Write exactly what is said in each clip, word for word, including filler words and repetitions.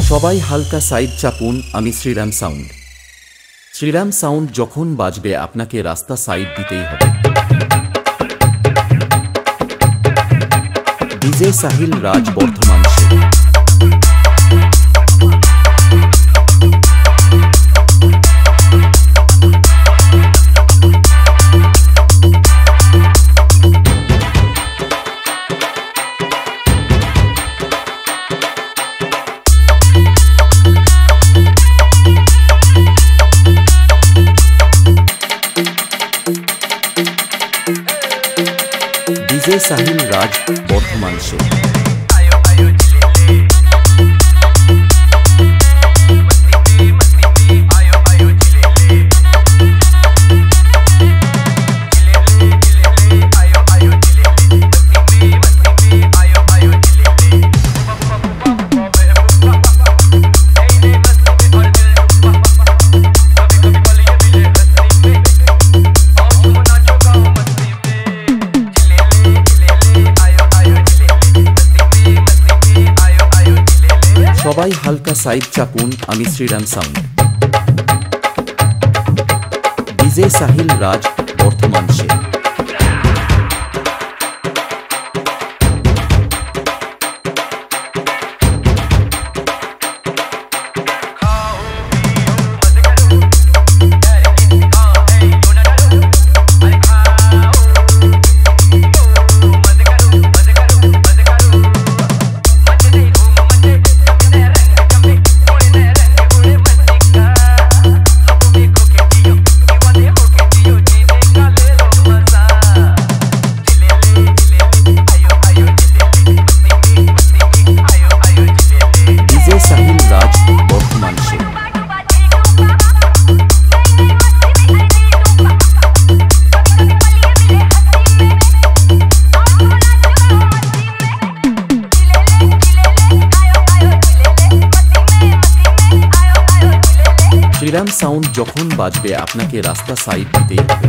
সবাই হালকা সাইড চাপুন। আমি শ্রীরাম সাউন্ড। শ্রীরাম সাউন্ড যখন বাজবে আপনাকে রাস্তা সাইড দিতেই হবে। ডিজে সাহিল রাজ, বর্ধমান। ডিজে সাহিল রাজ, বর্ধমান। সে সবাই হালকা সাইড চাপুন। আমি শ্রীরাম সাউন্ড। ডিজে সাহিল রাজ, বর্ধমান। সে শ্রীরাম সাউন্ড যখন বাজবে আপনাকে রাস্তা সাইড দিতেই হবে।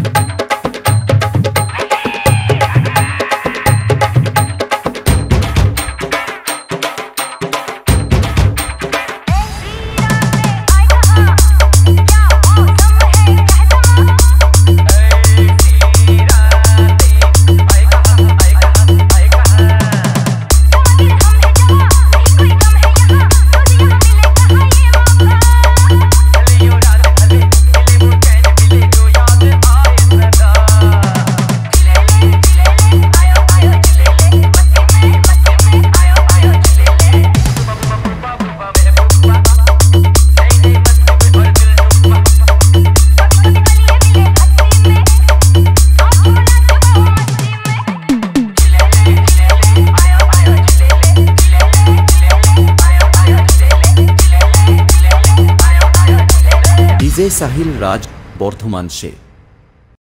ডিজে সাহিল রাজ, বর্ধমান। সে